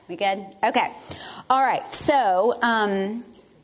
We good? Okay. All right. So I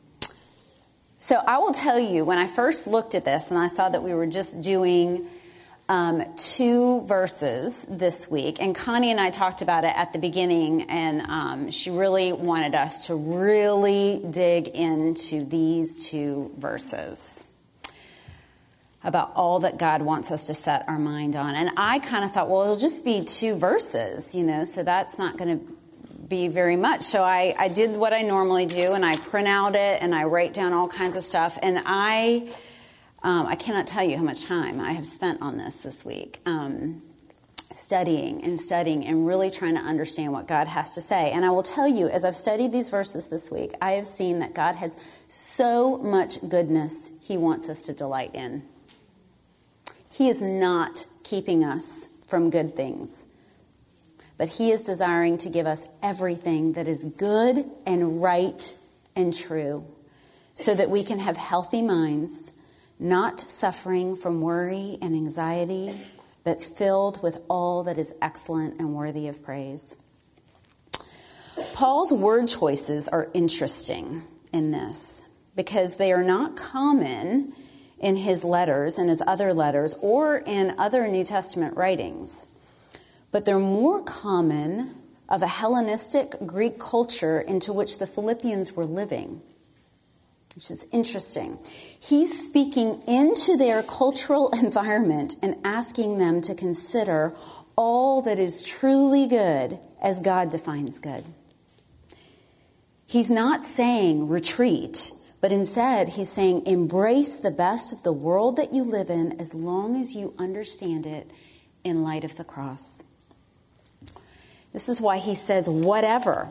will tell you, when I first looked at this and I saw that we were just doing 2 verses this week, and Connie and I talked about it at the beginning, and she really wanted us to really dig into these 2 verses about all that God wants us to set our mind on. And I kind of thought, well, it'll just be 2 verses, so that's not going to be very much. So I did what I normally do, and I print out it, and I write down all kinds of stuff. And I cannot tell you how much time I have spent on this week, studying and really trying to understand what God has to say. And I will tell you, as I've studied these verses this week, I have seen that God has so much goodness He wants us to delight in. He is not keeping us from good things, but He is desiring to give us everything that is good and right and true, so that we can have healthy minds, not suffering from worry and anxiety, but filled with all that is excellent and worthy of praise. Paul's word choices are interesting in this because they are not common in his letters and his other letters or in other New Testament writings, but they're more common of a Hellenistic Greek culture into which the Philippians were living, which is interesting. He's speaking into their cultural environment and asking them to consider all that is truly good as God defines good. He's not saying retreat, but instead he's saying embrace the best of the world that you live in as long as you understand it in light of the cross. This is why he says whatever.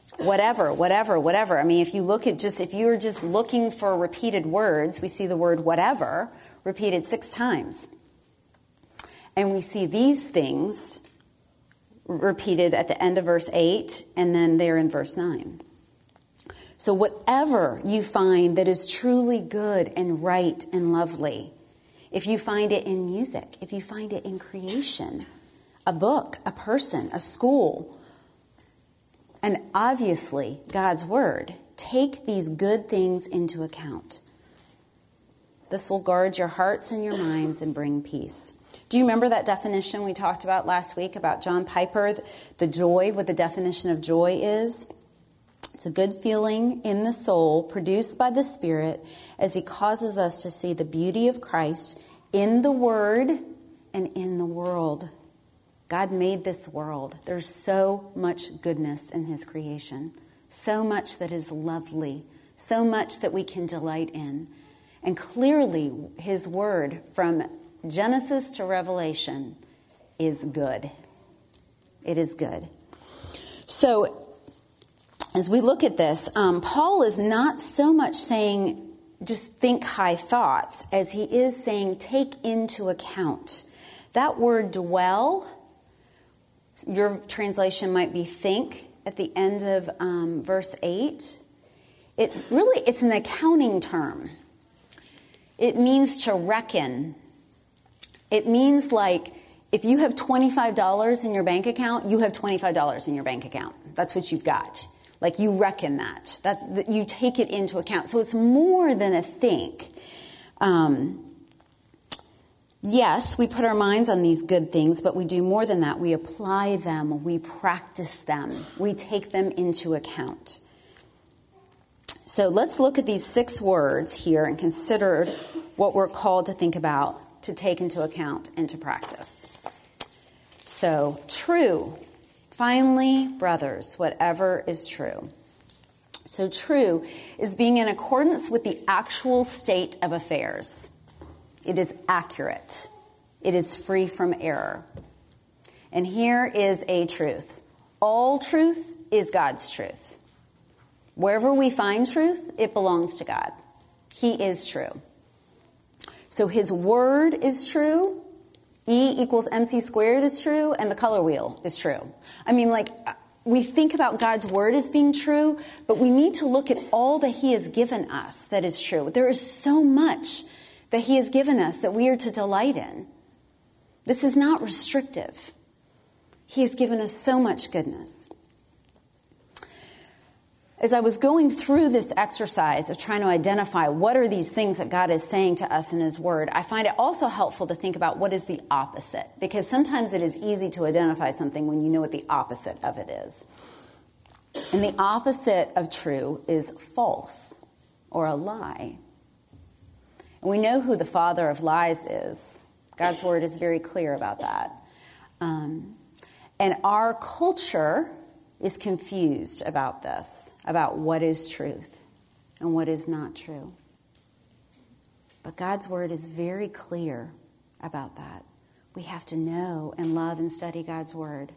I mean, if you're just looking for repeated words, we see the word whatever repeated 6 times. And we see these things repeated at the end of verse 8 and then there in verse 9. So whatever you find that is truly good and right and lovely, if you find it in music, if you find it in creation, a book, a person, a school, and obviously God's word, take these good things into account. This will guard your hearts and your minds and bring peace. Do you remember that definition we talked about last week about John Piper, the joy, what the definition of joy is? It's a good feeling in the soul produced by the Spirit as He causes us to see the beauty of Christ in the Word and in the world. God made this world. There's so much goodness in His creation, so much that is lovely, so much that we can delight in. And clearly, His Word from Genesis to Revelation is good. It is good. So, as we look at this, Paul is not so much saying just think high thoughts as he is saying take into account. That word dwell, your translation might be think at the end of verse 8. It's an accounting term. It means to reckon. It means like if you have $25 in your bank account, you have $25 in your bank account. That's what you've got. Like you reckon that you take it into account. So it's more than a think. Yes, we put our minds on these good things, but we do more than that. We apply them. We practice them. We take them into account. So let's look at these 6 words here and consider what we're called to think about, to take into account, and to practice. So, true. Finally, brothers, whatever is true. So true is being in accordance with the actual state of affairs. It is accurate. It is free from error. And here is a truth. All truth is God's truth. Wherever we find truth, it belongs to God. He is true. So His word is true. E equals MC squared is true, and the color wheel is true. I mean, we think about God's word as being true, but we need to look at all that He has given us that is true. There is so much that He has given us that we are to delight in. This is not restrictive. He has given us so much goodness. as I was going through this exercise of trying to identify what are these things that God is saying to us in His Word, I find it also helpful to think about what is the opposite, because sometimes it is easy to identify something when you know what the opposite of it is. And the opposite of true is false or a lie. And we know who the father of lies is. God's Word is very clear about that. And our culture is confused about this, about what is truth and what is not true. But God's Word is very clear about that. We have to know and love and study God's Word.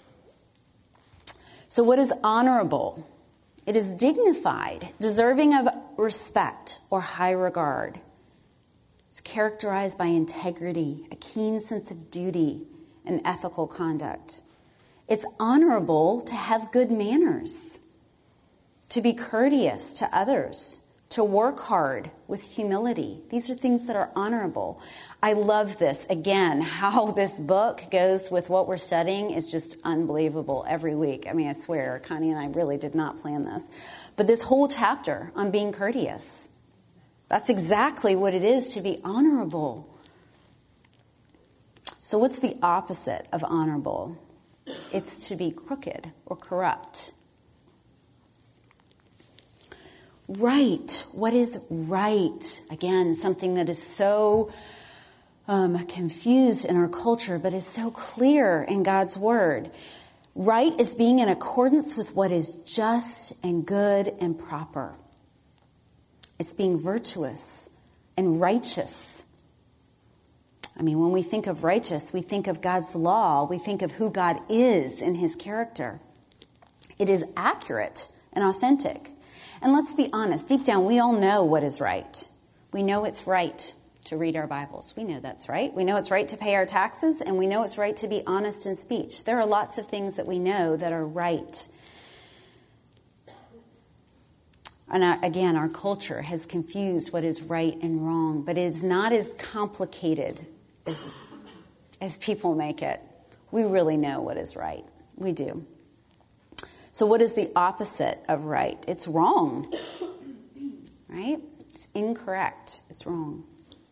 So what is honorable? It is dignified, deserving of respect or high regard. It's characterized by integrity, a keen sense of duty, and ethical conduct. It's honorable to have good manners, to be courteous to others, to work hard with humility. These are things that are honorable. I love this. Again, how this book goes with what we're studying is just unbelievable every week. I mean, I swear, Connie and I really did not plan this. But this whole chapter on being courteous, that's exactly what it is to be honorable. So what's the opposite of honorable? It's to be crooked or corrupt. Right. What is right? Again, something that is so confused in our culture, but is so clear in God's Word. Right is being in accordance with what is just and good and proper. It's being virtuous and righteous. I mean, when we think of righteous, we think of God's law. We think of who God is in His character. It is accurate and authentic. And let's be honest, deep down, we all know what is right. We know it's right to read our Bibles. We know that's right. We know it's right to pay our taxes, and we know it's right to be honest in speech. There are lots of things that we know that are right. And again, our culture has confused what is right and wrong, but it is not as complicated as people make it. We really know what is right. We do. So what is the opposite of right? It's wrong. Right? It's incorrect. It's wrong.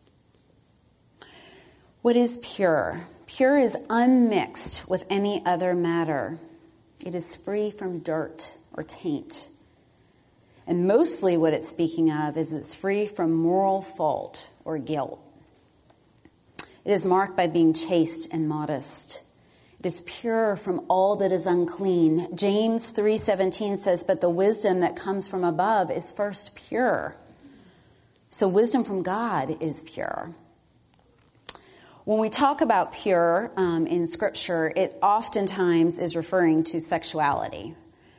What is pure? Pure is unmixed with any other matter. It is free from dirt or taint. And mostly what it's speaking of is it's free from moral fault or guilt. It is marked by being chaste and modest. It is pure from all that is unclean. James 3:17 says, but the wisdom that comes from above is first pure. So wisdom from God is pure. When we talk about pure in Scripture, it oftentimes is referring to sexuality.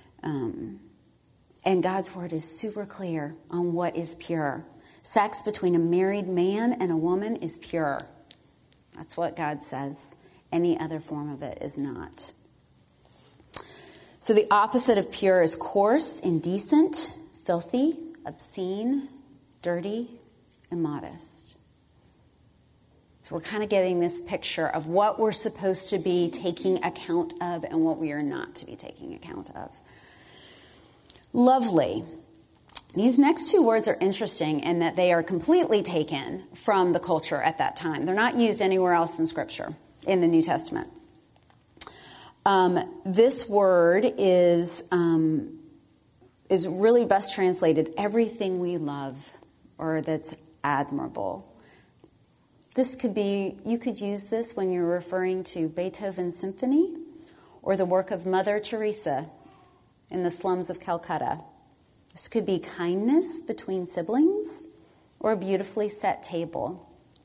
And God's Word is super clear on what is pure. Sex between a married man and a woman is pure. That's what God says. Any other form of it is not. So the opposite of pure is coarse, indecent, filthy, obscene, dirty, immodest. So we're kind of getting this picture of what we're supposed to be taking account of and what we are not to be taking account of. Lovely. These next two words are interesting in that they are completely taken from the culture at that time. They're not used anywhere else in Scripture, in the New Testament. This word is really best translated, everything we love, or that's admirable. This could be, you could use this when you're referring to Beethoven's symphony or the work of Mother Teresa in the slums of Calcutta. This could be kindness between siblings or a beautifully set table.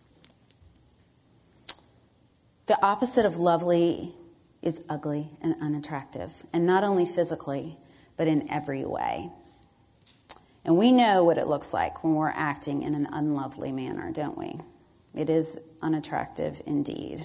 The opposite of lovely is ugly and unattractive, and not only physically, but in every way. And we know what it looks like when we're acting in an unlovely manner, don't we? It is unattractive indeed.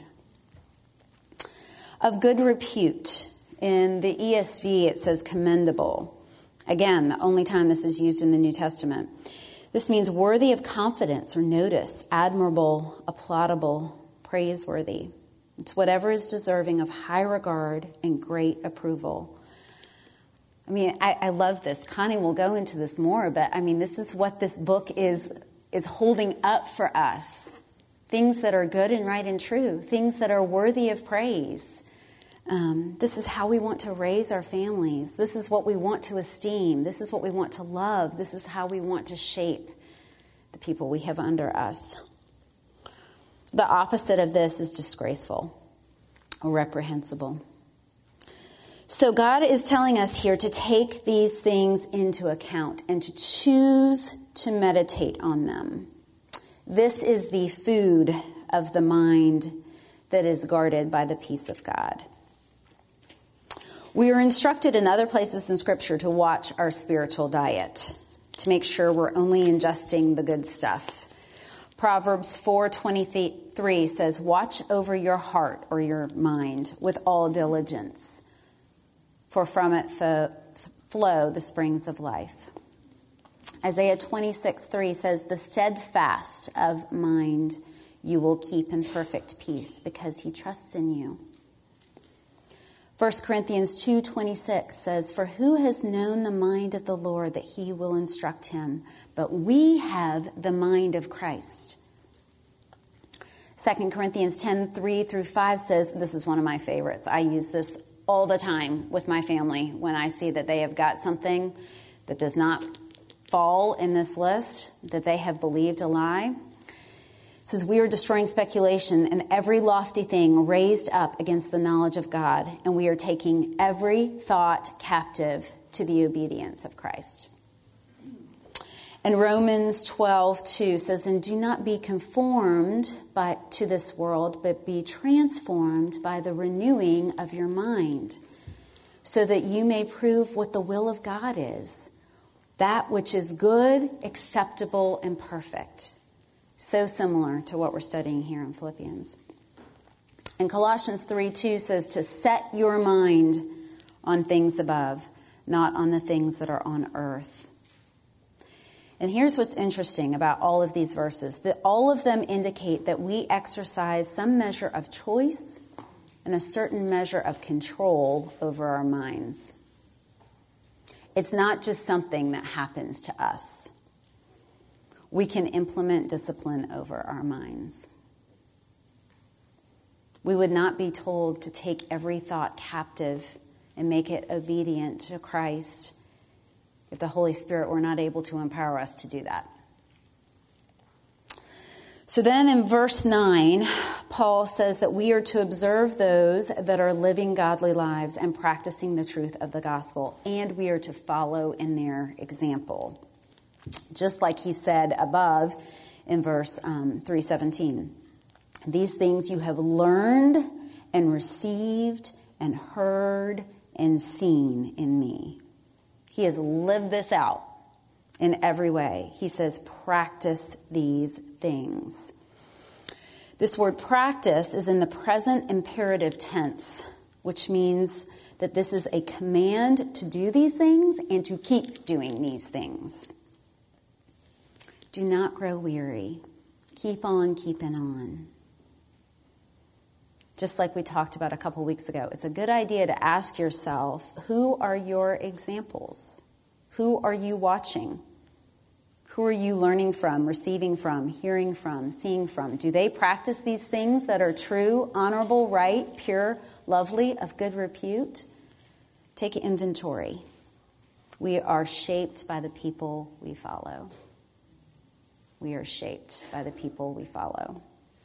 Of good repute. In the ESV, it says commendable. Again, the only time this is used in the New Testament. This means worthy of confidence or notice, admirable, applaudable, praiseworthy. It's whatever is deserving of high regard and great approval. I mean, I love this. Connie will go into this more, but I mean, this is what this book is holding up for us. Things that are good and right and true. Things that are worthy of praise. This is how we want to raise our families. This is what we want to esteem. This is what we want to love. This is how we want to shape the people we have under us. The opposite of this is disgraceful or reprehensible. So God is telling us here to take these things into account and to choose to meditate on them. This is the food of the mind that is guarded by the peace of God. We are instructed in other places in Scripture to watch our spiritual diet, to make sure we're only ingesting the good stuff. Proverbs 4:23 says, "Watch over your heart," or your mind, "with all diligence, for from it flow the springs of life." Isaiah 26:3 says, "The steadfast of mind you will keep in perfect peace, because he trusts in you." 1 Corinthians 2:26 says, "For who has known the mind of the Lord that he will instruct him? But we have the mind of Christ." 2 Corinthians 10:3-5 says, this is one of my favorites. I use this all the time with my family when I see that they have got something that does not fall in this list, that they have believed a lie. It says, "We are destroying speculation and every lofty thing raised up against the knowledge of God, and we are taking every thought captive to the obedience of Christ." And Romans 12:2 says, "And do not be conformed to this world, but be transformed by the renewing of your mind, so that you may prove what the will of God is, that which is good, acceptable, and perfect." So similar to what we're studying here in Philippians. And Colossians 3:2 says to set your mind on things above, not on the things that are on earth. And here's what's interesting about all of these verses, that all of them indicate that we exercise some measure of choice and a certain measure of control over our minds. It's not just something that happens to us. We can implement discipline over our minds. We would not be told to take every thought captive and make it obedient to Christ if the Holy Spirit were not able to empower us to do that. So then in verse 9, Paul says that we are to observe those that are living godly lives and practicing the truth of the gospel, and we are to follow in their example. Just like he said above in verse 3:17. "These things you have learned and received and heard and seen in me." He has lived this out in every way. He says, practice these things. This word practice is in the present imperative tense, which means that this is a command to do these things and to keep doing these things. Do not grow weary. Keep on keeping on. Just like we talked about a couple weeks ago, it's a good idea to ask yourself, who are your examples? Who are you watching? Who are you learning from, receiving from, hearing from, seeing from? Do they practice these things that are true, honorable, right, pure, lovely, of good repute? Take inventory. We are shaped by the people we follow. We are shaped by the people we follow.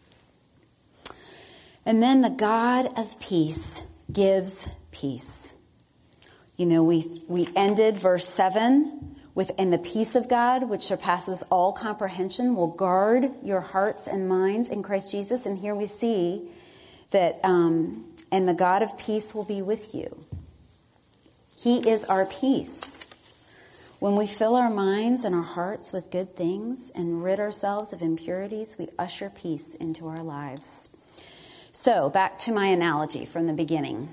And then the God of peace gives peace. You know, we ended verse 7 with, "And the peace of God, which surpasses all comprehension, will guard your hearts and minds in Christ Jesus." And here we see that, "And the God of peace will be with you." He is our peace. When we fill our minds and our hearts with good things and rid ourselves of impurities, we usher peace into our lives. So, back to my analogy from the beginning.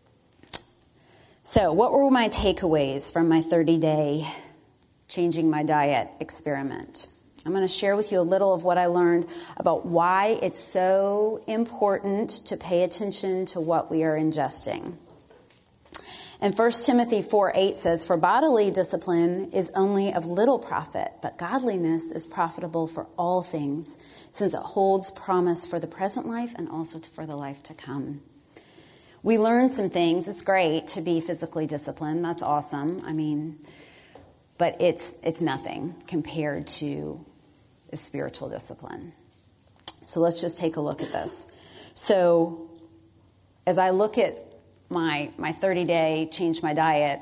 So, what were my takeaways from my 30-day changing my diet experiment? I'm going to share with you a little of what I learned about why it's so important to pay attention to what we are ingesting. And 1 Timothy 4:8 says, "For bodily discipline is only of little profit, but godliness is profitable for all things, since it holds promise for the present life and also for the life to come." We learn some things. It's great to be physically disciplined. That's awesome. But it's nothing compared to a spiritual discipline. So let's just take a look at this. So as I look at my 30-day change my diet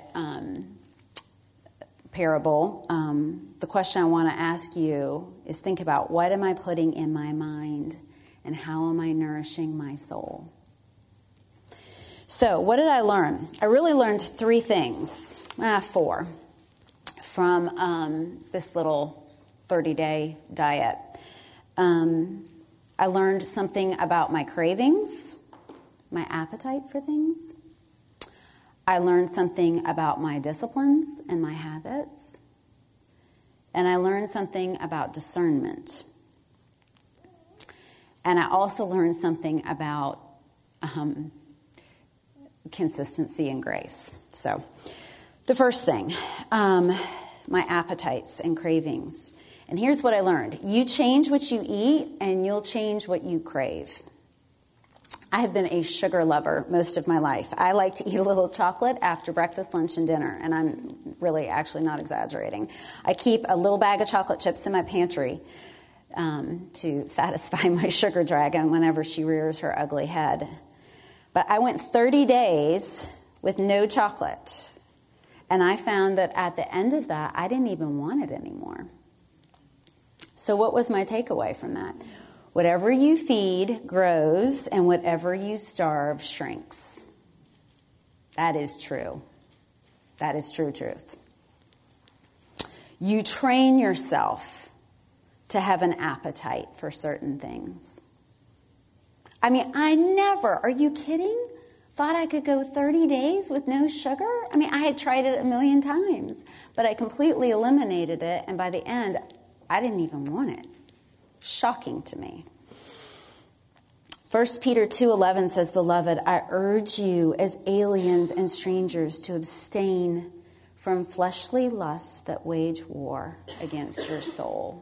parable, the question I want to ask you is think about, what am I putting in my mind and how am I nourishing my soul? So what did I learn? I really learned 3 things, 4, from this little 30-day diet. I learned something about my cravings, my appetite for things. I learned something about my disciplines and my habits. And I learned something about discernment. And I also learned something about consistency and grace. So the first thing, my appetites and cravings. And here's what I learned. You change what you eat and you'll change what you crave. I have been a sugar lover most of my life. I like to eat a little chocolate after breakfast, lunch, and dinner, and I'm really actually not exaggerating. I keep a little bag of chocolate chips in my pantry to satisfy my sugar dragon whenever she rears her ugly head. But I went 30 days with no chocolate, and I found that at the end of that, I didn't even want it anymore. So what was my takeaway from that? Whatever you feed grows, and whatever you starve shrinks. That is true. That is true truth. You train yourself to have an appetite for certain things. I never, are you kidding? Thought I could go 30 days with no sugar? I had tried it a million times, but I completely eliminated it, and by the end, I didn't even want it. Shocking to me. 1 Peter 2:11 says, "Beloved, I urge you as aliens and strangers to abstain from fleshly lusts that wage war against your soul."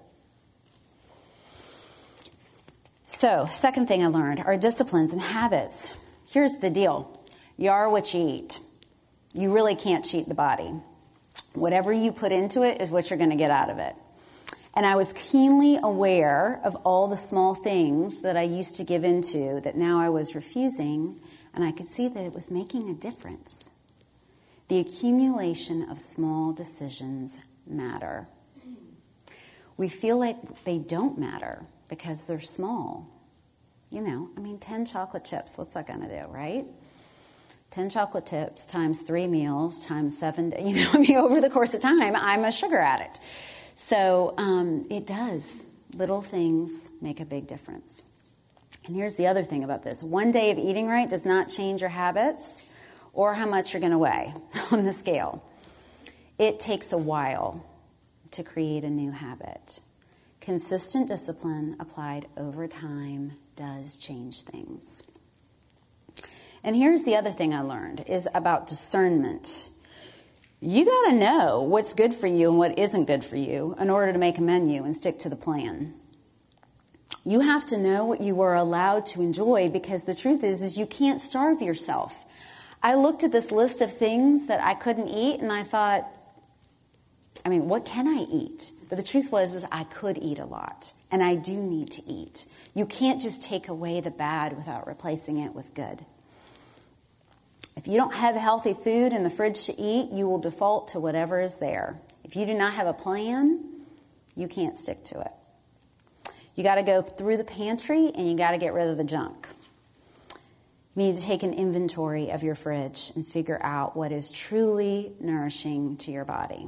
So, second thing I learned are disciplines and habits. Here's the deal. You are what you eat. You really can't cheat the body. Whatever you put into it is what you're going to get out of it. And I was keenly aware of all the small things that I used to give into that now I was refusing, and I could see that it was making a difference. The accumulation of small decisions matter. We feel like they don't matter because they're small. 10 chocolate chips, what's that going to do, right? 10 chocolate chips times 3 meals times 7 days. Over the course of time, I'm a sugar addict. So it does. Little things make a big difference. And here's the other thing about this. One day of eating right does not change your habits or how much you're going to weigh on the scale. It takes a while to create a new habit. Consistent discipline applied over time does change things. And here's the other thing I learned is about discernment. You got to know what's good for you and what isn't good for you in order to make a menu and stick to the plan. You have to know what you are allowed to enjoy, because the truth is you can't starve yourself. I looked at this list of things that I couldn't eat and I thought, what can I eat? But the truth was I could eat a lot, and I do need to eat. You can't just take away the bad without replacing it with good. If you don't have healthy food in the fridge to eat, you will default to whatever is there. If you do not have a plan, you can't stick to it. You got to go through the pantry and you got to get rid of the junk. You need to take an inventory of your fridge and figure out what is truly nourishing to your body.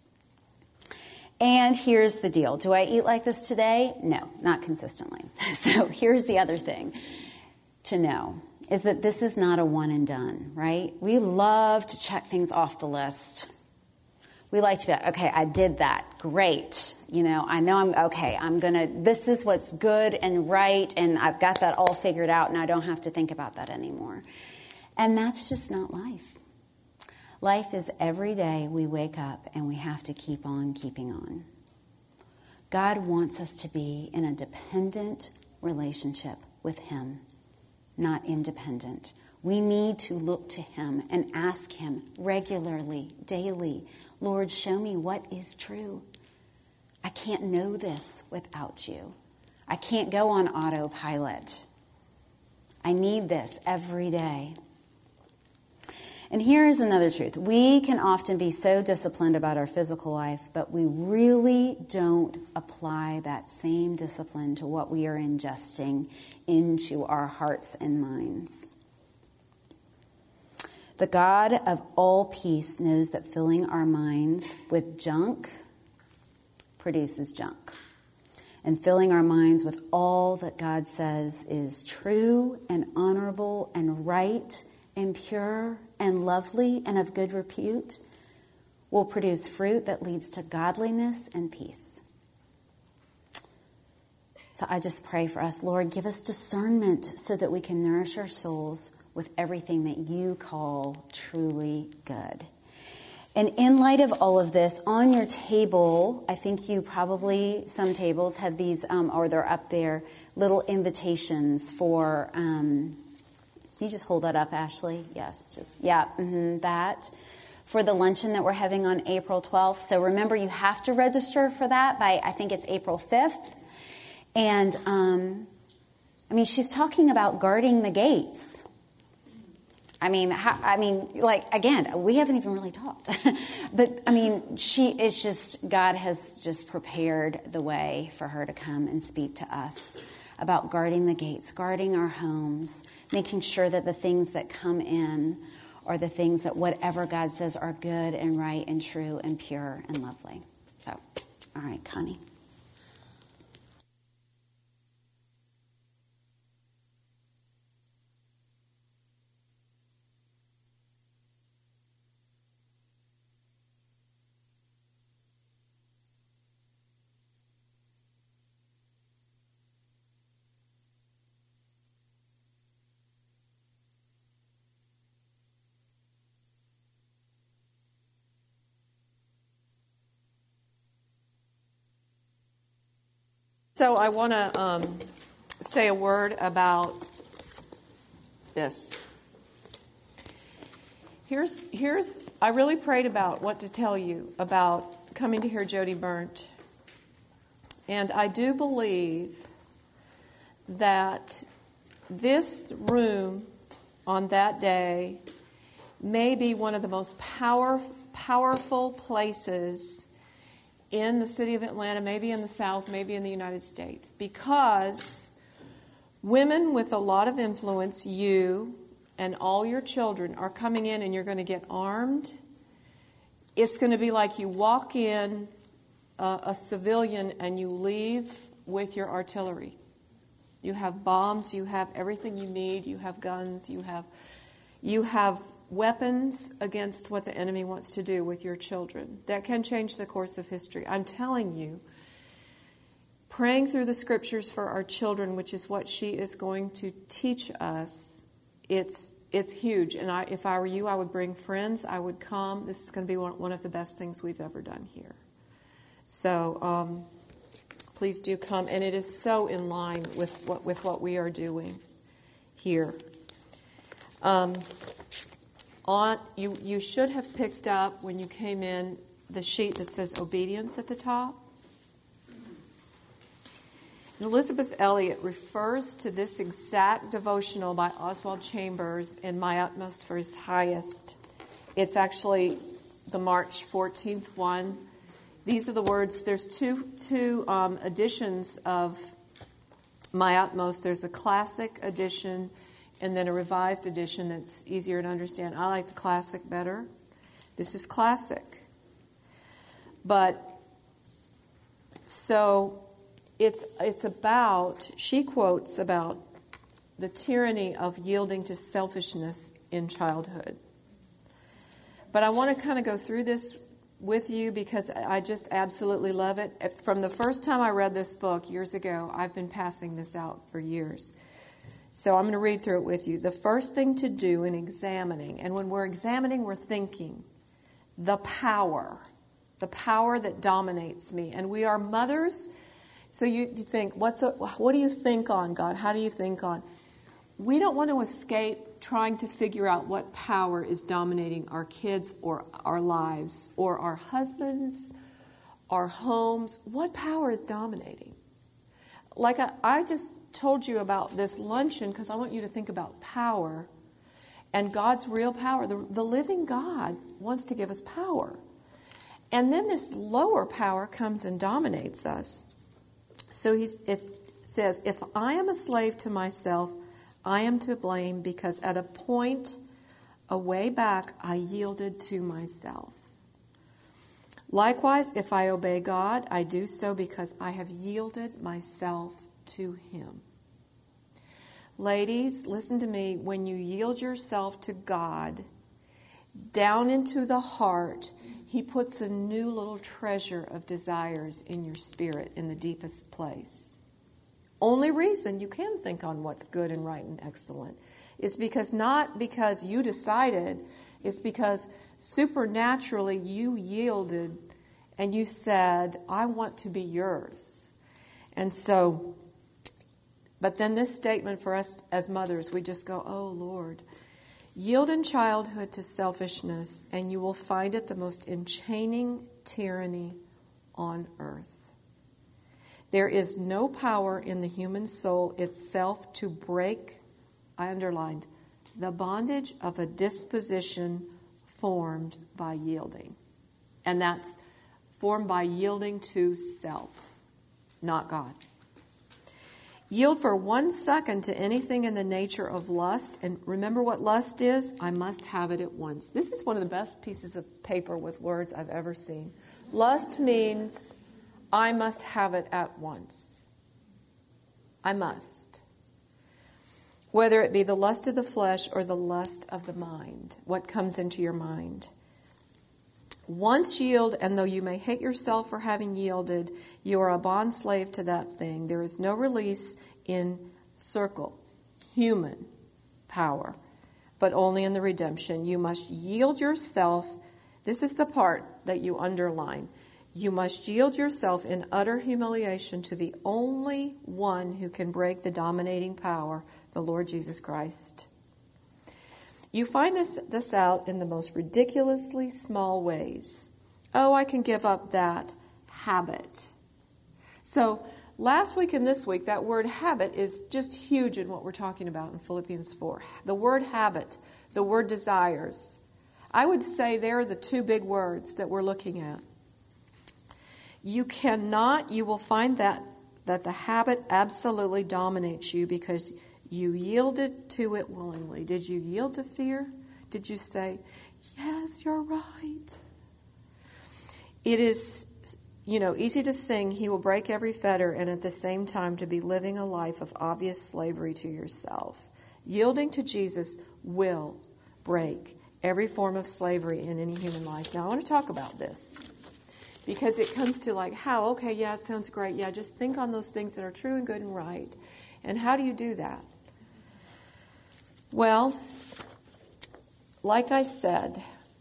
And here's the deal. Do I eat like this today? No, not consistently. So here's the other thing to know is that this is not a one and done, right? We love to check things off the list. We like to be like, okay, I did that. Great. I know this is what's good and right, and I've got that all figured out, and I don't have to think about that anymore. And that's just not life. Life is every day we wake up and we have to keep on keeping on. God wants us to be in a dependent relationship with Him, not independent. We need to look to Him and ask Him regularly, daily, Lord, show me what is true. I can't know this without you. I can't go on autopilot. I need this every day. And here's another truth. We can often be so disciplined about our physical life, but we really don't apply that same discipline to what we are ingesting into our hearts and minds. The God of all peace knows that filling our minds with junk produces junk. And filling our minds with all that God says is true and honorable and right and pure and lovely and of good repute will produce fruit that leads to godliness and peace. So I just pray for us, Lord, give us discernment so that we can nourish our souls with everything that you call truly good. And in light of all of this, on your table, I think you probably, some tables have these, or they're up there, little invitations for, can you just hold that up, Ashley? Yes, just, that. For the luncheon that we're having on April 12th. So remember, you have to register for that by, I think it's April 5th. And, she's talking about guarding the gates. Again, we haven't even really talked. But, God has just prepared the way for her to come and speak to us about guarding the gates, guarding our homes, making sure that the things that come in are the things that whatever God says are good and right and true and pure and lovely. So, all right, Connie. So I want to say a word about this. I really prayed about what to tell you about coming to hear Jody Berndt. And I do believe that this room on that day may be one of the most powerful places in the city of Atlanta, maybe in the South, maybe in the United States, because women with a lot of influence, you and all your children, are coming in and you're going to get armed. It's going to be like you walk in a civilian and you leave with your artillery. You have bombs, you have everything you need, you have guns, you have weapons against what the enemy wants to do with your children. That can change the course of history. I'm telling you, praying through the scriptures for our children, which is what she is going to teach us, it's huge. And if I were you, I would bring friends. I would come. This is going to be one of the best things we've ever done here. So please do come. And it is so in line with what we are doing here. You should have picked up when you came in the sheet that says obedience at the top. And Elizabeth Elliot refers to this exact devotional by Oswald Chambers in My Utmost for His Highest. It's actually the March 14th one. These are the words. There's two editions of My Utmost. There's a classic edition and then a revised edition that's easier to understand. I like the classic better. This is classic. But so it's about, she quotes about the tyranny of yielding to selfishness in childhood. But I want to kind of go through this with you because I just absolutely love it. From the first time I read this book years ago, I've been passing this out for years. So I'm going to read through it with you. The first thing to do in examining, and when we're examining, we're thinking. the power that dominates me. And we are mothers. So you think, what do you think on, God? How do you think on? We don't want to escape trying to figure out what power is dominating our kids or our lives or our husbands, our homes. What power is dominating? Like I just told you about this luncheon because I want you to think about power and God's real power. The living God wants to give us power. And then this lower power comes and dominates us. So it says, if I am a slave to myself, I am to blame because at a point, a way back, I yielded to myself. Likewise, if I obey God, I do so because I have yielded myself to Him. Ladies, listen to me. When you yield yourself to God, down into the heart, He puts a new little treasure of desires in your spirit in the deepest place. Only reason you can think on what's good and right and excellent is because not because you decided, it's because supernaturally you yielded and you said, I want to be yours. And so, but then this statement for us as mothers, we just go, oh Lord, yield in childhood to selfishness and you will find it the most enchaining tyranny on earth. There is no power in the human soul itself to break, I underlined, the bondage of a disposition formed by yielding. And that's formed by yielding to self, not God. Yield for 1 second to anything in the nature of lust. And remember what lust is? I must have it at once. This is one of the best pieces of paper with words I've ever seen. Lust means I must have it at once. I must. Whether it be the lust of the flesh or the lust of the mind, what comes into your mind. Once yield, and though you may hate yourself for having yielded, you are a bond slave to that thing. There is no release in human power, but only in the redemption. You must yield yourself. This is the part that you underline. You must yield yourself in utter humiliation to the only one who can break the dominating power, the Lord Jesus Christ. You find this out in the most ridiculously small ways. Oh, I can give up that habit. So last week and this week, that word habit is just huge in what we're talking about in Philippians 4. The word habit, the word desires. I would say they're the two big words that we're looking at. You will find that the habit absolutely dominates you because you yielded to it willingly. Did you yield to fear? Did you say, yes, you're right? It is, easy to sing, He will break every fetter, and at the same time to be living a life of obvious slavery to yourself. Yielding to Jesus will break every form of slavery in any human life. Now, I want to talk about this. Because it comes to like, how? Okay, yeah, it sounds great. Yeah, just think on those things that are true and good and right. And how do you do that? Well, like I said,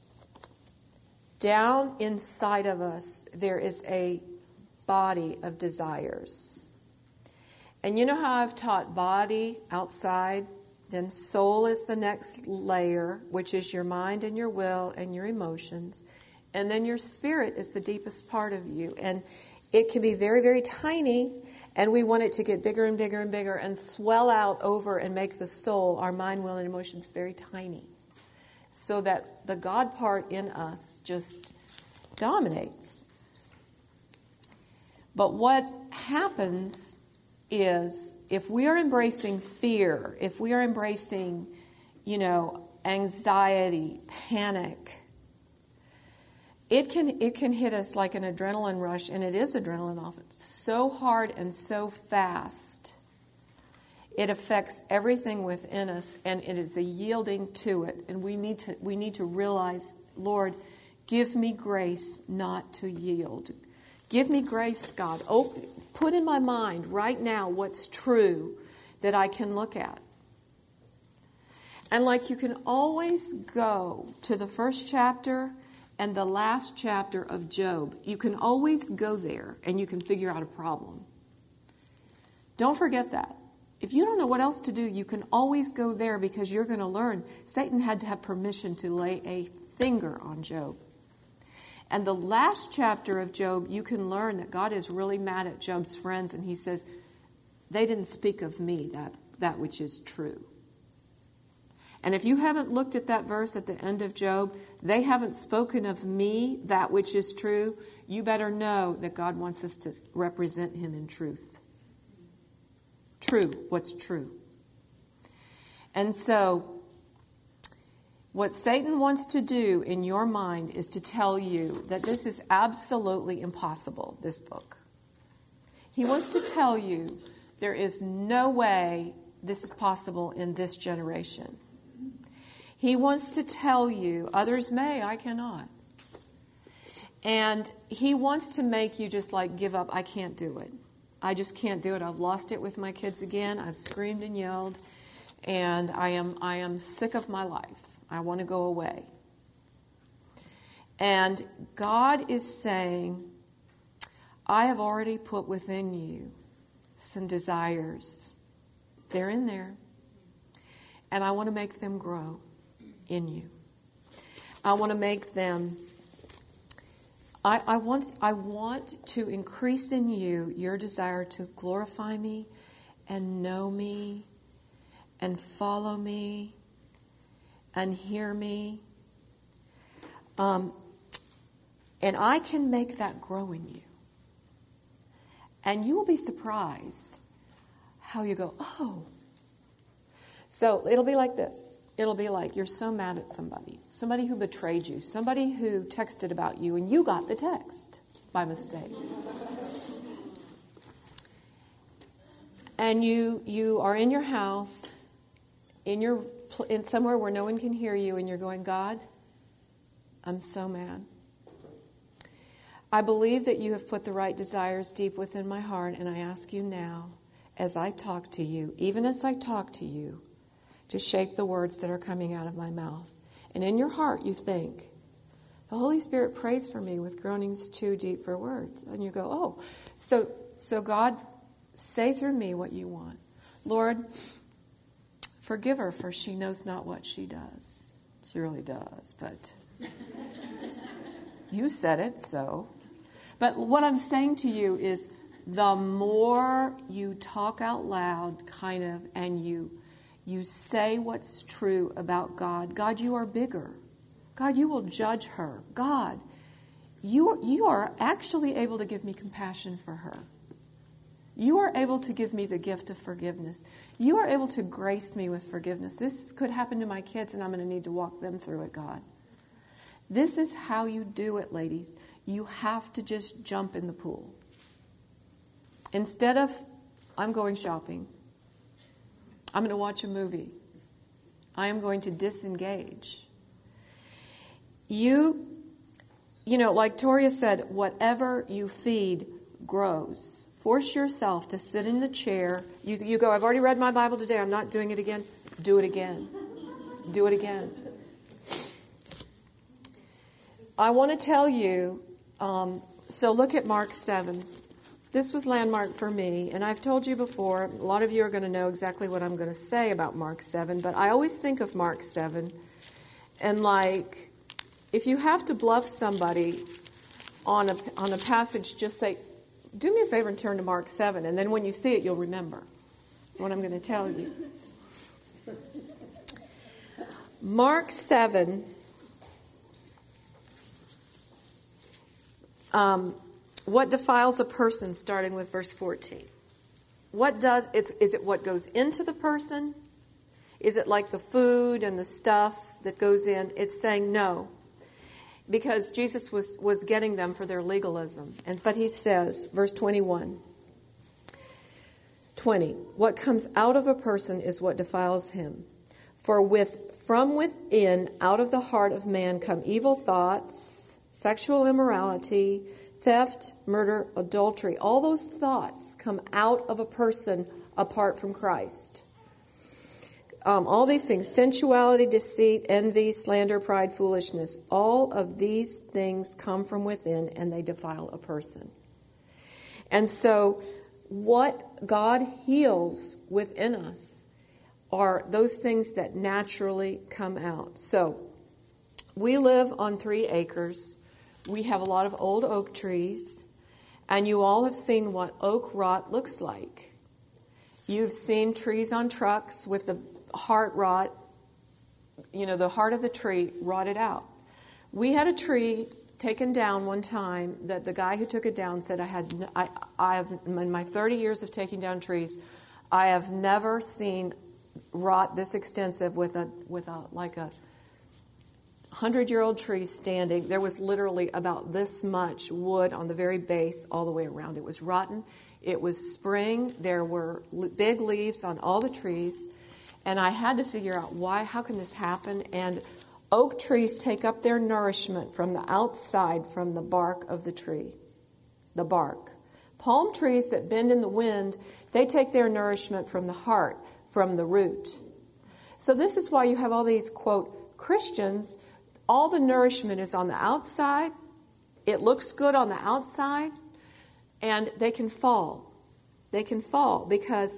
down inside of us, there is a body of desires. And you know how I've taught body outside? Then soul is the next layer, which is your mind and your will and your emotions. And then your spirit is the deepest part of you. And it can be very, very tiny. And we want it to get bigger and bigger and bigger and swell out over and make the soul, our mind, will, and emotions very tiny. So that the God part in us just dominates. But what happens is if we are embracing fear, if we are embracing, anxiety, panic, it can hit us like an adrenaline rush, and it is adrenaline off so hard and so fast. It affects everything within us, and it is a yielding to it. And we need to realize, Lord, give me grace not to yield. Give me grace, God. Put in my mind right now what's true that I can look at. And like you can always go to the first chapter and the last chapter of Job. You can always go there and you can figure out a problem. Don't forget that. If you don't know what else to do, you can always go there because you're going to learn. Satan had to have permission to lay a finger on Job. And the last chapter of Job, you can learn that God is really mad at Job's friends, and he says, they didn't speak of me, that which is true. And if you haven't looked at that verse at the end of Job, they haven't spoken of me, that which is true, you better know that God wants us to represent him in truth. True, what's true. And so, what Satan wants to do in your mind is to tell you that this is absolutely impossible, this book. He wants to tell you there is no way this is possible in this generation. He wants to tell you, others may, I cannot. And he wants to make you just like give up, I can't do it. I just can't do it. I've lost it with my kids again. I've screamed and yelled, and I am sick of my life. I want to go away. And God is saying, I have already put within you some desires. They're in there. And I want to make them grow in you. I want to make them... I want to increase in you your desire to glorify me and know me and follow me and hear me. And I can make that grow in you. And you will be surprised how you go, oh. So it'll be like this. It'll be like you're so mad at somebody who betrayed you, somebody who texted about you, and you got the text by mistake. And you are in your house, in somewhere where no one can hear you, and you're going, God, I'm so mad. I believe that you have put the right desires deep within my heart, and I ask you now, as I talk to you, even as I talk to you, to shape the words that are coming out of my mouth. And in your heart you think, the Holy Spirit prays for me with groanings too deep for words. And you go, oh, so God, say through me what you want. Lord, forgive her, for she knows not what she does. She really does, but you said it, so. But what I'm saying to you is the more you talk out loud, kind of, and you say what's true about God. God, you are bigger. God, you will judge her. God, you are actually able to give me compassion for her. You are able to give me the gift of forgiveness. You are able to grace me with forgiveness. This could happen to my kids, and I'm going to need to walk them through it, God. This is how you do it, ladies. You have to just jump in the pool. Instead of, I'm going shopping. I'm going to watch a movie. I am going to disengage. You know, like Toria said, whatever you feed grows. Force yourself to sit in the chair. You go, I've already read my Bible today. I'm not doing it again. Do it again. Do it again. I want to tell you, so look at Mark 7. This was landmark for me, and I've told you before, a lot of you are going to know exactly what I'm going to say about Mark 7, but I always think of Mark 7, and like, if you have to bluff somebody on a passage, just say, do me a favor and turn to Mark 7, and then when you see it, you'll remember what I'm going to tell you. Mark 7, what defiles a person, starting with verse 14? Is it what goes into the person? Is it like the food and the stuff that goes in? It's saying no. Because Jesus was getting them for their legalism. But he says, verse 21, 20, what comes out of a person is what defiles him. For from within, out of the heart of man come evil thoughts, sexual immorality, theft, murder, adultery. All those thoughts come out of a person apart from Christ. All these things, sensuality, deceit, envy, slander, pride, foolishness, all of these things come from within and they defile a person. And so what God heals within us are those things that naturally come out. So we live on 3 acres. We have a lot of old oak trees, and you all have seen what oak rot looks like. You've seen trees on trucks with the heart rot, the heart of the tree rotted out. We had a tree taken down one time that the guy who took it down said, I have in my 30 years of taking down trees, I have never seen rot this extensive with a 100-year-old tree standing. There was literally about this much wood on the very base all the way around. It was rotten. It was spring. There were big leaves on all the trees. And I had to figure out how can this happen? And oak trees take up their nourishment from the outside, from the bark of the tree. The bark. Palm trees that bend in the wind, they take their nourishment from the heart, from the root. So this is why you have all these, quote, Christians. All the nourishment is on the outside. It looks good on the outside. And they can fall. They can fall because,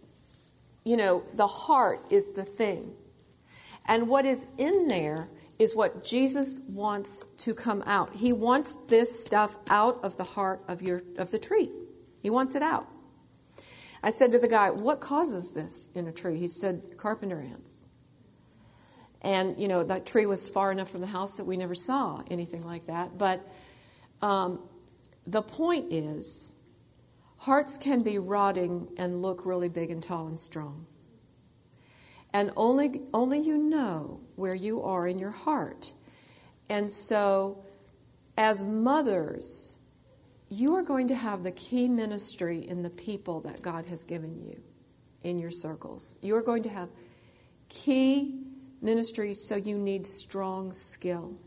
the heart is the thing. And what is in there is what Jesus wants to come out. He wants this stuff out of the heart of the tree. He wants it out. I said to the guy, what causes this in a tree? He said, carpenter ants. And, that tree was far enough from the house that we never saw anything like that. But the point is, hearts can be rotting and look really big and tall and strong. And only you know where you are in your heart. And so, as mothers, you are going to have the key ministry in the people that God has given you in your circles. You are going to have key ministries, so you need strong skill.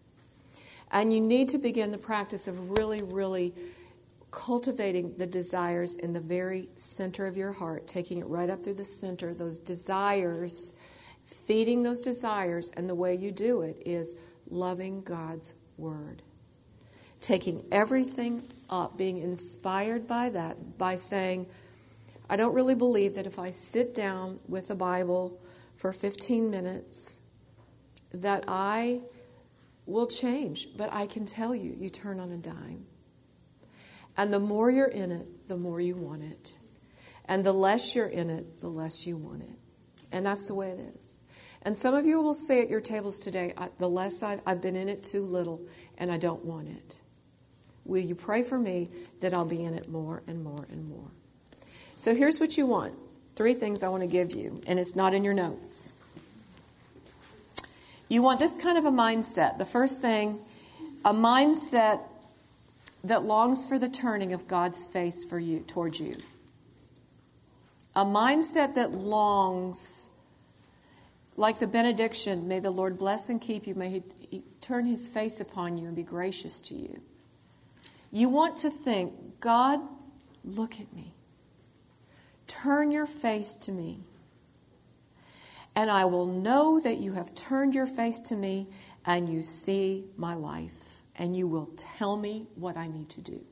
And you need to begin the practice of really, really cultivating the desires in the very center of your heart, taking it right up through the center, those desires, feeding those desires. And the way you do it is loving God's Word. Taking everything up, being inspired by that, by saying, I don't really believe that if I sit down with the Bible for 15 minutes, that I will change. But I can tell you, you turn on a dime. And the more you're in it, the more you want it. And the less you're in it, the less you want it. And that's the way it is. And some of you will say at your tables today, the less I've been in it too little, and I don't want it. Will you pray for me that I'll be in it more and more and more? So here's what you want. 3 things I want to give you, and it's not in your notes. You want this kind of a mindset. The first thing, a mindset that longs for the turning of God's face for you, towards you. A mindset that longs, like the benediction, may the Lord bless and keep you, may He turn His face upon you and be gracious to you. You want to think, God, look at me. Turn your face to me. And I will know that you have turned your face to me and you see my life. And you will tell me what I need to do.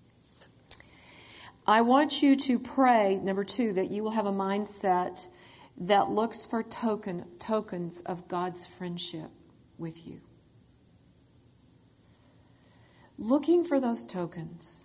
I want you to pray, number 2, that you will have a mindset that looks for tokens of God's friendship with you. Looking for those tokens.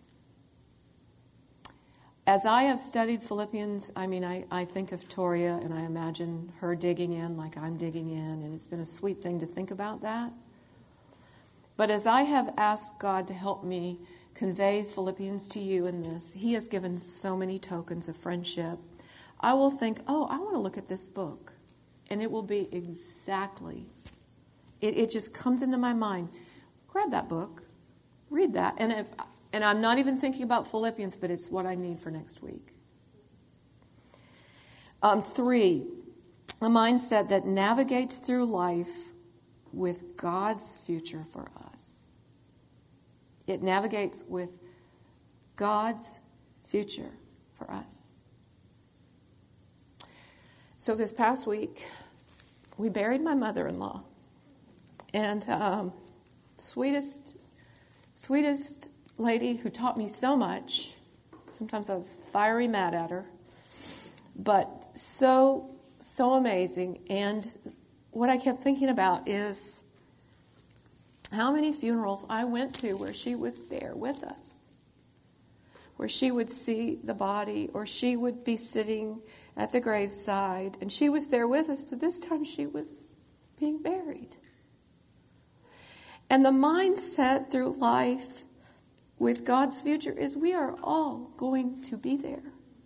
As I have studied Philippians, I think of Toria and I imagine her digging in like I'm digging in, and it's been a sweet thing to think about that. But as I have asked God to help me convey Philippians to you in this, He has given so many tokens of friendship. I will think, I want to look at this book. And it will be exactly, it just comes into my mind. Grab that book, read that. And I'm not even thinking about Philippians, but it's what I need for next week. 3, a mindset that navigates through life with God's future for us. It navigates with God's future for us. So this past week, we buried my mother-in-law. And sweetest lady who taught me so much. Sometimes I was fiery mad at her. But so amazing. And what I kept thinking about is how many funerals I went to where she was there with us, where she would see the body, or she would be sitting at the graveside, and she was there with us, but this time she was being buried. And the mindset through life with God's future is we are all going to be there.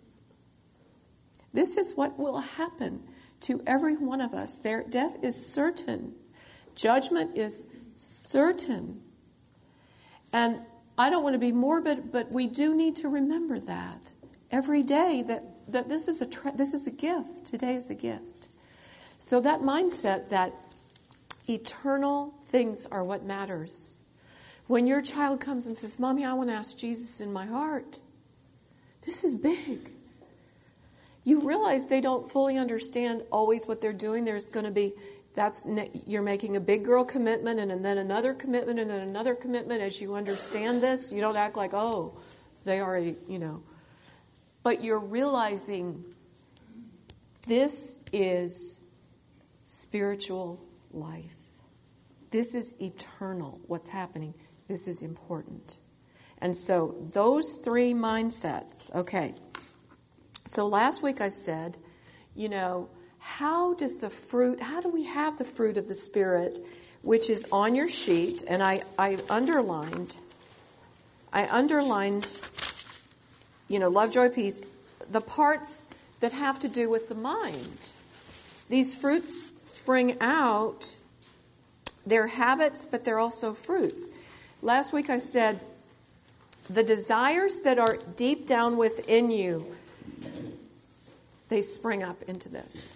This is what will happen to every one of us. Their death is certain. Judgment is certain. And I don't want to be morbid, but we do need to remember that every day, that this is a gift. Today is a gift. So that mindset that eternal things are what matters. When your child comes and says, Mommy, I want to ask Jesus in my heart, this is big. You realize they don't fully understand always what they're doing. There's going to be, you're making a big girl commitment and then another commitment and then another commitment. As you understand this, you don't act like, oh, they already, But you're realizing this is spiritual life. This is eternal, what's happening. This is important. And so those three mindsets, okay. So last week I said, how do we have the fruit of the Spirit, which is on your sheet, and I underlined, love, joy, peace, the parts that have to do with the mind. These fruits spring out, they're habits, but they're also fruits. Last week I said, the desires that are deep down within you, they spring up into this.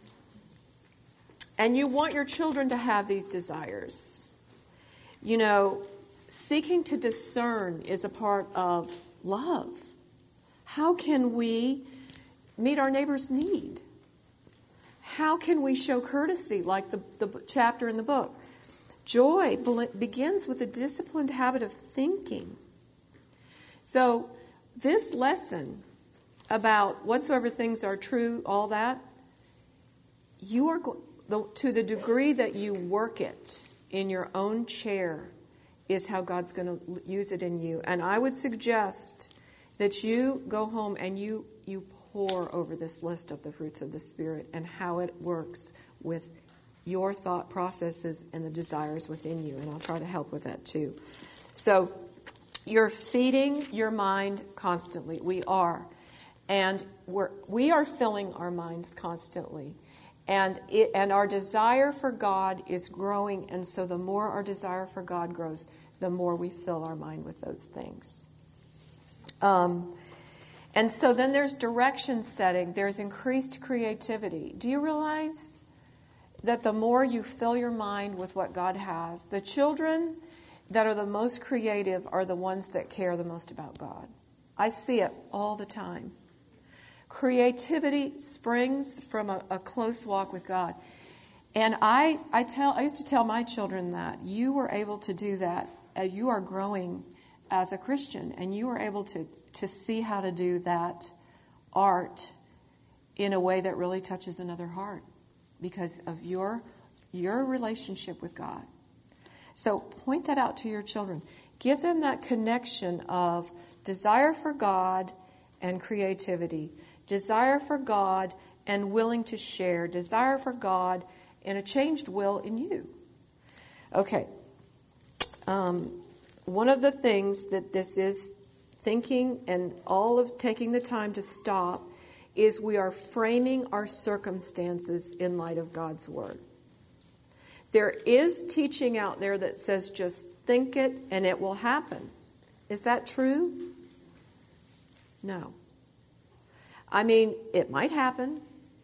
And you want your children to have these desires. Seeking to discern is a part of love. How can we meet our neighbor's need? How can we show courtesy, like the chapter in the book? Joy begins with a disciplined habit of thinking. So this lesson about whatsoever things are true, all that, you are to the degree that you work it in your own chair is how God's going to use it in you. And I would suggest that you go home and you pore over this list of the fruits of the Spirit and how it works with your thought processes and the desires within you. And I'll try to help with that too. So you're feeding your mind constantly. We are. And we are filling our minds constantly. And our desire for God is growing. And so the more our desire for God grows, the more we fill our mind with those things. And so then there's direction setting. There's increased creativity. Do you realize that the more you fill your mind with what God has, the children that are the most creative are the ones that care the most about God? I see it all the time. Creativity springs from a close walk with God. And I used to tell my children that you were able to do that. You are growing as a Christian, and you are able to see how to do that art in a way that really touches another heart because of your relationship with God. So point that out to your children. Give them that connection of desire for God and creativity, desire for God and willing to share, desire for God and a changed will in you. Okay. One of the things that this is thinking and all of taking the time to stop is we are framing our circumstances in light of God's Word. There is teaching out there that says just think it and it will happen. Is that true? No. I mean, it might happen,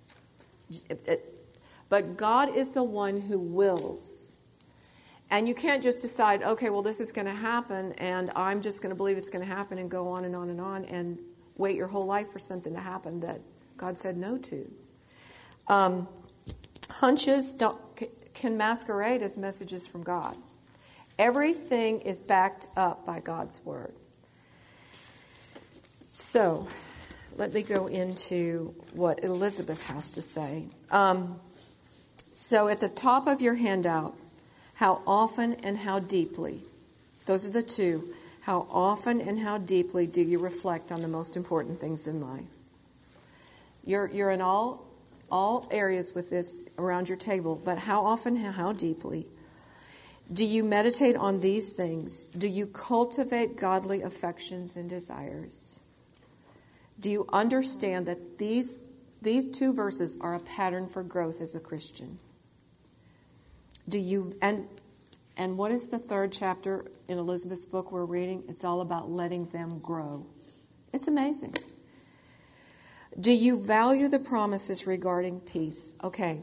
but God is the one who wills. And you can't just decide, okay, well, this is going to happen, and I'm just going to believe it's going to happen and go on and on and on and wait your whole life for something to happen that God said no to. Hunches can masquerade as messages from God. Everything is backed up by God's word. So, let me go into what Elizabeth has to say. So at the top of your handout, how often and how deeply, those are the two, how often and how deeply do you reflect on the most important things in life? You're in all areas with this around your table, but how often and how deeply do you meditate on these things? Do you cultivate godly affections and desires? Do you understand that these two verses are a pattern for growth as a Christian? Do you and what is the third chapter in Elizabeth's book we're reading? It's all about letting them grow. It's amazing. Do you value the promises regarding peace? Okay.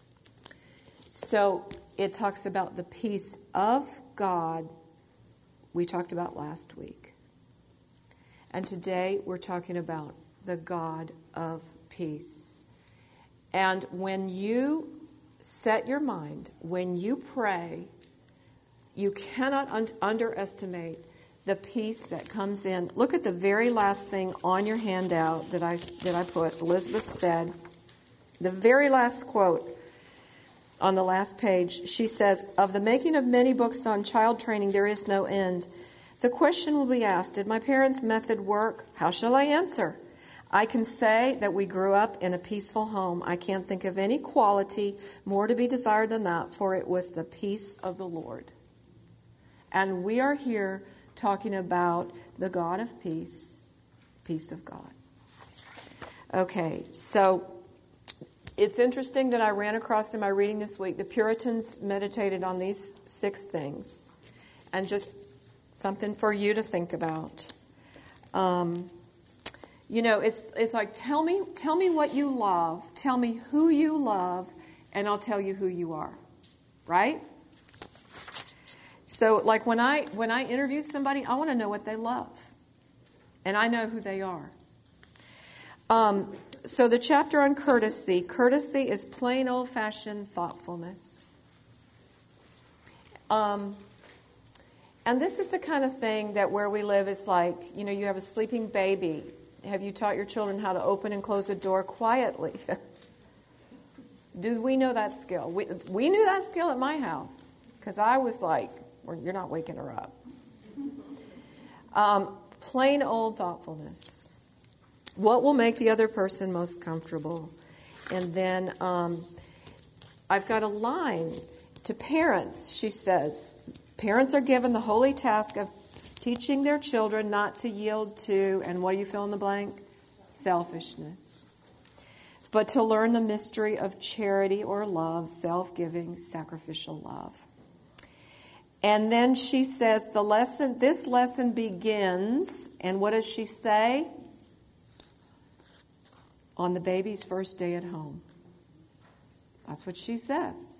So it talks about the peace of God we talked about last week. And today we're talking about the God of peace. And when you set your mind, when you pray, you cannot underestimate the peace that comes in. Look at the very last thing on your handout that I put. Elizabeth said, the very last quote on the last page, she says, "Of the making of many books on child training, there is no end. The question will be asked, did my parents' method work? How shall I answer? I can say that we grew up in a peaceful home. I can't think of any quality more to be desired than that, for it was the peace of the Lord." And we are here talking about the God of peace, peace of God. Okay, so it's interesting that I ran across in my reading this week, the Puritans meditated on these 6 things. And just something for you to think about. It's like, tell me what you love, tell me who you love, and I'll tell you who you are. Right? So, like when I interview somebody, I want to know what they love, and I know who they are. So the chapter on courtesy. Courtesy is plain old-fashioned thoughtfulness. And this is the kind of thing that where we live is like, you have a sleeping baby. Have you taught your children how to open and close a door quietly? Do we know that skill? We knew that skill at my house because I was like, well, you're not waking her up. Plain old thoughtfulness. What will make the other person most comfortable? And then I've got a line to parents. She says, parents are given the holy task of teaching their children not to yield to, and what do you fill in the blank? Selfishness. But to learn the mystery of charity or love, self-giving, sacrificial love. And then she says, this lesson begins, and what does she say? On the baby's first day at home. That's what she says.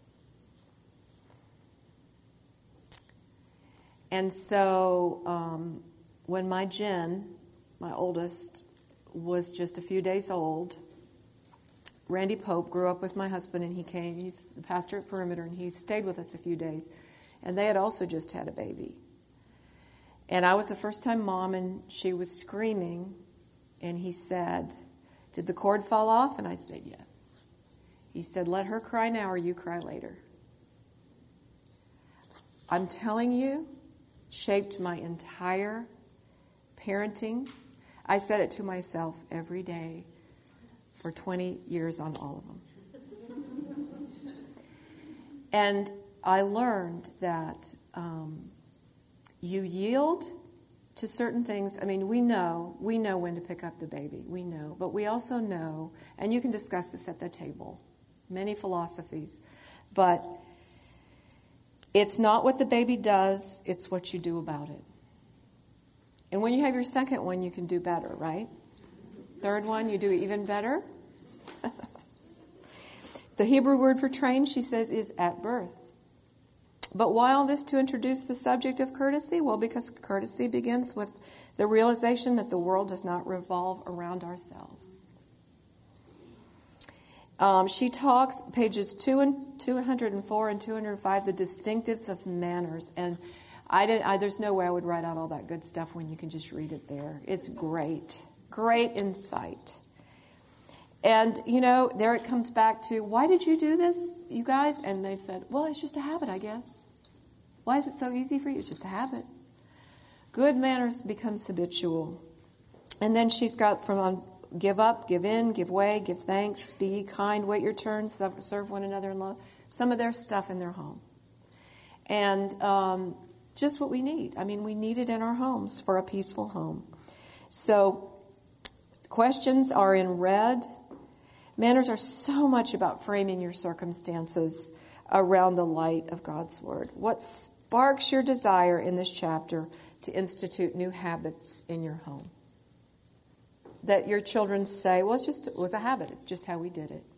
And so when my Jen, my oldest, was just a few days old, Randy Pope grew up with my husband, and he came. He's the pastor at Perimeter, and he stayed with us a few days. And they had also just had a baby. And I was the first-time mom, and she was screaming. And he said, "Did the cord fall off?" And I said, "Yes." He said, "Let her cry now or you cry later." I'm telling you, shaped my entire parenting. I said it to myself every day for 20 years on all of them. And I learned that you yield to certain things. I mean, we know when to pick up the baby. We know. But we also know, and you can discuss this at the table, many philosophies, but it's not what the baby does, it's what you do about it. And when you have your second one, you can do better, right? Third one, you do even better. The Hebrew word for train, she says, is at birth. But why all this to introduce the subject of courtesy? Well, because courtesy begins with the realization that the world does not revolve around ourselves. She talks, pages 204 and 205, the distinctives of manners. And there's no way I would write out all that good stuff when you can just read it there. It's great. Great insight. And, there it comes back to, why did you do this, you guys? And they said, well, it's just a habit, I guess. Why is it so easy for you? It's just a habit. Good manners becomes habitual. And then she's got from give up, give in, give way, give thanks, be ye kind, wait your turn, serve one another in love. Some of their stuff in their home. And just what we need. I mean, we need it in our homes for a peaceful home. So questions are in red. Manners are so much about framing your circumstances around the light of God's Word. What sparks your desire in this chapter to institute new habits in your home? That your children say, well, it was a habit. It's just how we did it.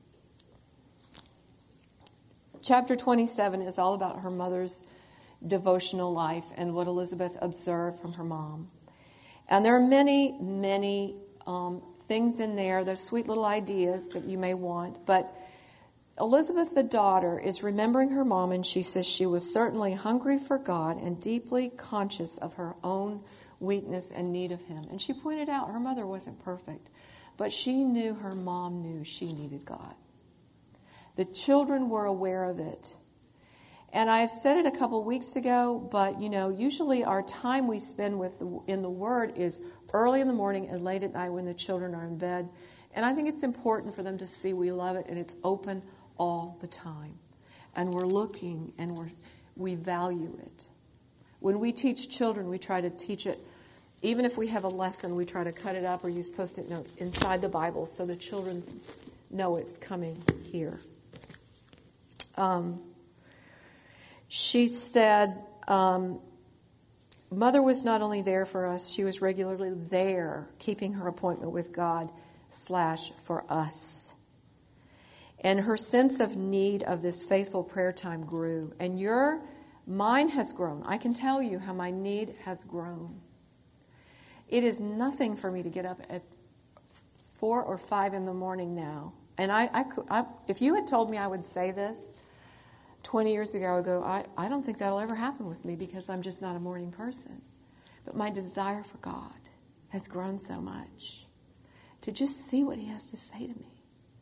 Chapter 27 is all about her mother's devotional life and what Elizabeth observed from her mom. And there are many, many things in there. There's sweet little ideas that you may want. But Elizabeth, the daughter, is remembering her mom, and she says she was certainly hungry for God and deeply conscious of her own weakness and need of Him. And she pointed out her mother wasn't perfect, but she knew her mom knew she needed God. The children were aware of it. And I have said it a couple weeks ago, but usually our time we spend in the Word is early in the morning and late at night when the children are in bed. And I think it's important for them to see we love it and it's open all the time. And we're looking and we value it. When we teach children, we try to teach it. Even if we have a lesson, we try to cut it up or use Post-it notes inside the Bible so the children know it's coming here. She said, Mother was not only there for us, she was regularly there, keeping her appointment with God / for us. And her sense of need of this faithful prayer time grew. And mine has grown. I can tell you how my need has grown. It is nothing for me to get up at 4 or 5 in the morning now. And if you had told me I would say this 20 years ago, I would go, I don't think that'll ever happen with me because I'm just not a morning person. But my desire for God has grown so much to just see what He has to say to me.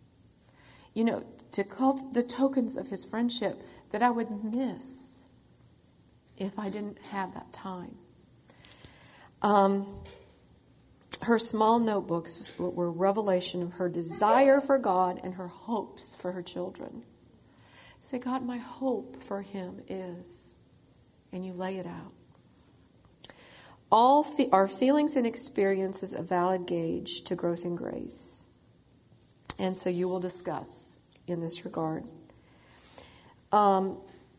To call the tokens of His friendship that I would miss if I didn't have that time. Her small notebooks were a revelation of her desire for God and her hopes for her children. Say, God, my hope for him is, and you lay it out. Our feelings and experiences a valid gauge to growth in grace. And so you will discuss in this regard. I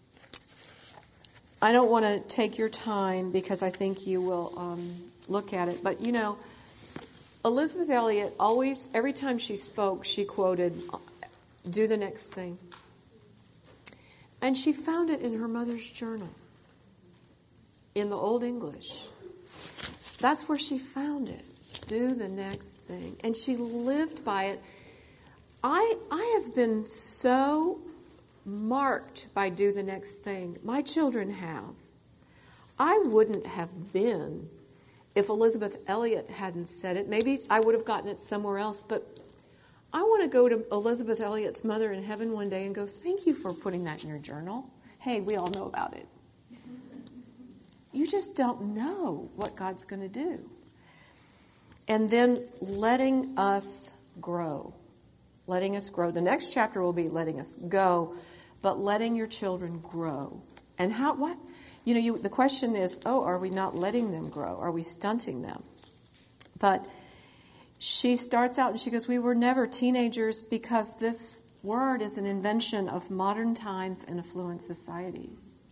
don't want to take your time because I think you will look at it. But, Elizabeth Elliot always, every time she spoke, she quoted, do the next thing. And she found it in her mother's journal, in the Old English. That's where she found it. Do the next thing. And she lived by it. I have been so marked by do the next thing. My children have. I wouldn't have been if Elizabeth Elliot hadn't said it. Maybe I would have gotten it somewhere else, but I want to go to Elizabeth Elliot's mother in heaven one day and go, thank you for putting that in your journal. Hey, we all know about it. You just don't know what God's going to do. And then letting us grow. Letting us grow. The next chapter will be letting us go, but letting your children grow. And how? What? The question is, are we not letting them grow? Are we stunting them? But she starts out and she goes, we were never teenagers because this word is an invention of modern times and affluent societies.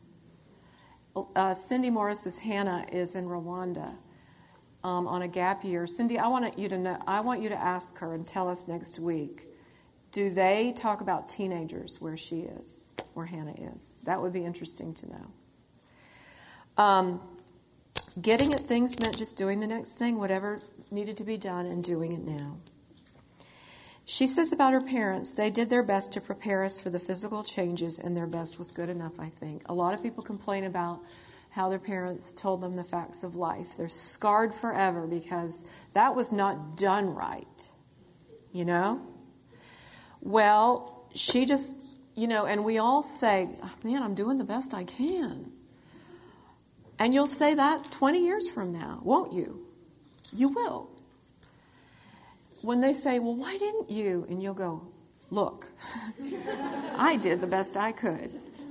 Cindy Morris's Hannah is in Rwanda on a gap year. Cindy, I want you to ask her and tell us next week, do they talk about teenagers where she is, where Hannah is? That would be interesting to know. Getting at things meant just doing the next thing, whatever needed to be done, and doing it now. She says about her parents, they did their best to prepare us for the physical changes, and their best was good enough, I think. A lot of people complain about how their parents told them the facts of life. They're scarred forever because that was not done right, you know? Well, she just, and we all say, oh, man, I'm doing the best I can. And you'll say that 20 years from now, won't you? You will. When they say, well, why didn't you? And you'll go, look, I did the best I could.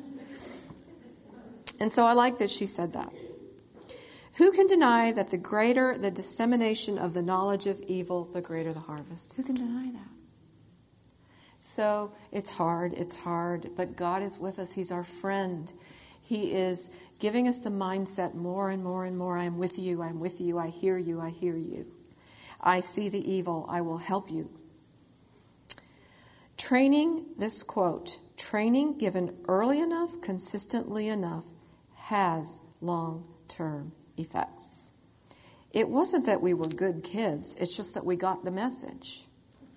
And so I like that she said that. Who can deny that the greater the dissemination of the knowledge of evil, the greater the harvest? Who can deny that? So it's hard, but God is with us. He's our friend. He is giving us the mindset more and more and more. I'm with you, I'm with you, I hear you, I hear you. I see the evil, I will help you. Training, this quote, training given early enough, consistently enough, has long-term effects. It wasn't that we were good kids, it's just that we got the message.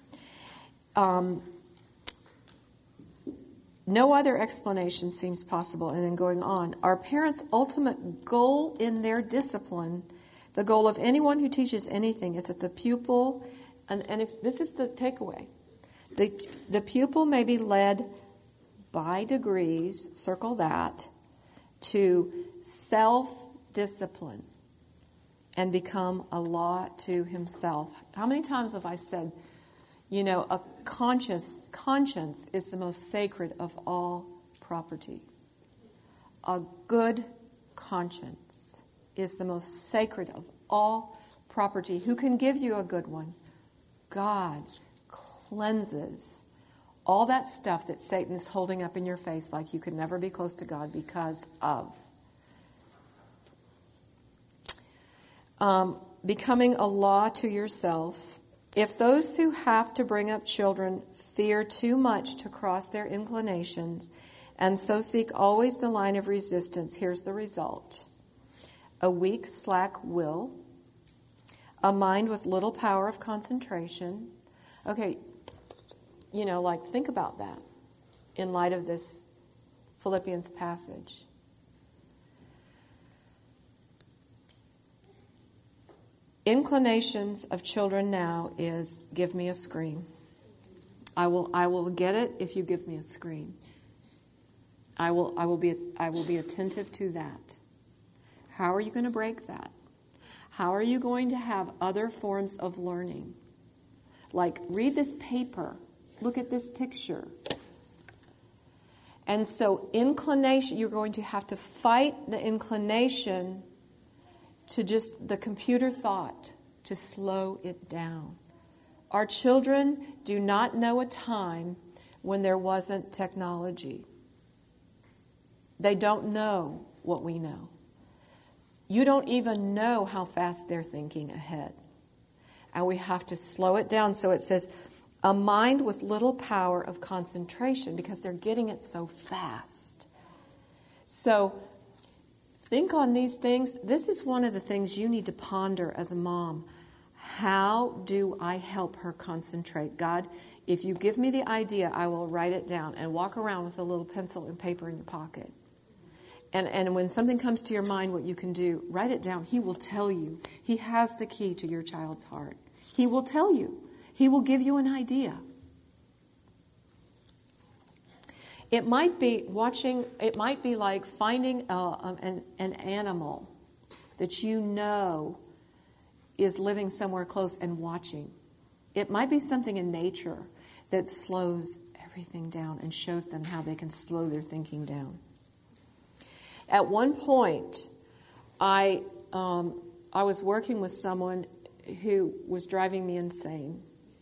No other explanation seems possible. And then going on, our parents' ultimate goal in their discipline, the goal of anyone who teaches anything, is that the pupil, and if this is the takeaway, the pupil may be led by degrees, circle that, to self-discipline and become a law to himself. How many times have I said, a conscience is the most sacred of all property. A good conscience is the most sacred of all property. Who can give you a good one? God cleanses all that stuff that Satan is holding up in your face like you could never be close to God because of. Becoming a law to yourself. If those who have to bring up children fear too much to cross their inclinations and so seek always the line of resistance, here's the result. A weak, slack will, a mind with little power of concentration. Okay, think about that in light of this Philippians passage. Inclinations of children now is give me a screen. I will get it if you give me a screen. I will be attentive to that. How are you going to break that? How are you going to have other forms of learning? Like read this paper, look at this picture. And so inclination, you're going to have to fight the inclination to just the computer thought, to slow it down. Our children do not know a time when there wasn't technology. They don't know what we know. You don't even know how fast they're thinking ahead. And we have to slow it down. So it says, a mind with little power of concentration, because they're getting it so fast. So think on these things. This is one of the things you need to ponder as a mom. How do I help her concentrate? God, if you give me the idea, I will write it down and walk around with a little pencil and paper in your pocket. And when something comes to your mind, what you can do, write it down. He will tell you. He has the key to your child's heart. He will tell you. He will give you an idea. It might be like finding an animal that you know is living somewhere close and watching. It might be something in nature that slows everything down and shows them how they can slow their thinking down. At one point, I was working with someone who was driving me insane.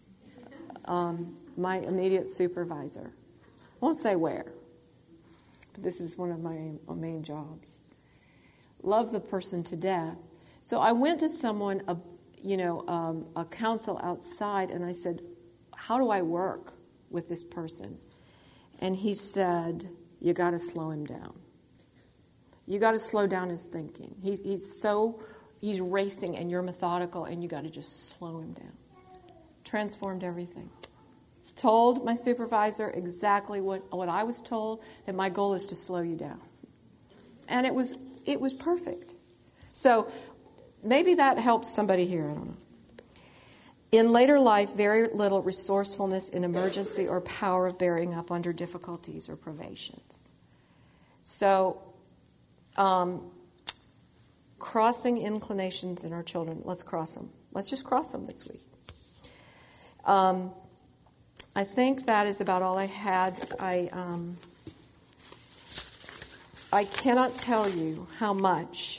My immediate supervisor. I won't say where, but this is one of my main jobs. Love the person to death. So I went to someone, a counsel outside, and I said, how do I work with this person? And he said, you got to slow him down. You got to slow down his thinking. He's racing and you're methodical and you got to just slow him down. Transformed everything. told my supervisor exactly what I was told, that my goal is to slow you down. And it was perfect. So maybe that helps somebody here, I don't know. In later life, very little resourcefulness in emergency or power of bearing up under difficulties or privations. So, crossing inclinations in our children. Let's cross them. Let's just cross them this week. I think that is about all I had. I cannot tell you how much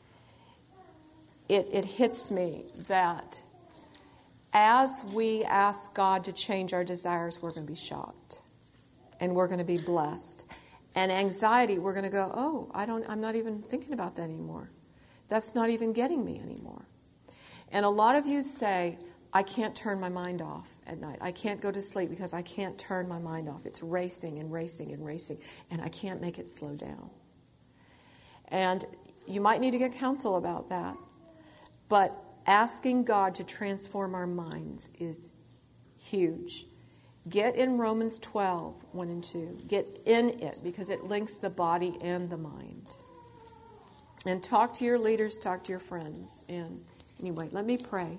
it hits me that as we ask God to change our desires, we're going to be shocked. And we're going to be blessed. And anxiety, we're going to go, oh, I'm not even thinking about that anymore. That's not even getting me anymore. And a lot of you say, I can't turn my mind off at night. I can't go to sleep because I can't turn my mind off. It's racing and racing and racing, and I can't make it slow down. And you might need to get counsel about that. But asking God to transform our minds is huge. Get in Romans 12, 1 and 2. Get in it because it links the body and the mind. And talk to your leaders, talk to your friends. And anyway, let me pray.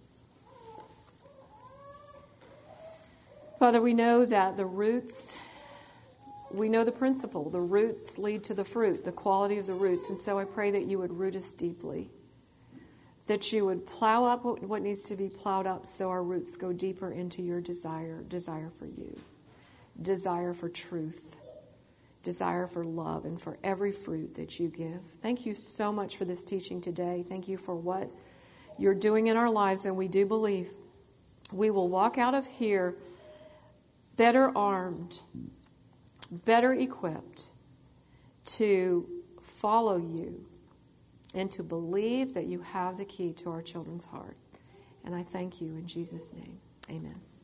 Father, we know that the roots, we know the principle. The roots lead to the fruit, the quality of the roots. And so I pray that you would root us deeply. That you would plow up what needs to be plowed up so our roots go deeper into your desire for you, desire for truth, desire for love, and for every fruit that you give. Thank you so much for this teaching today. Thank you for what you're doing in our lives, and we do believe we will walk out of here better armed, better equipped to follow you and to believe that you have the key to our children's heart. And I thank you in Jesus' name. Amen.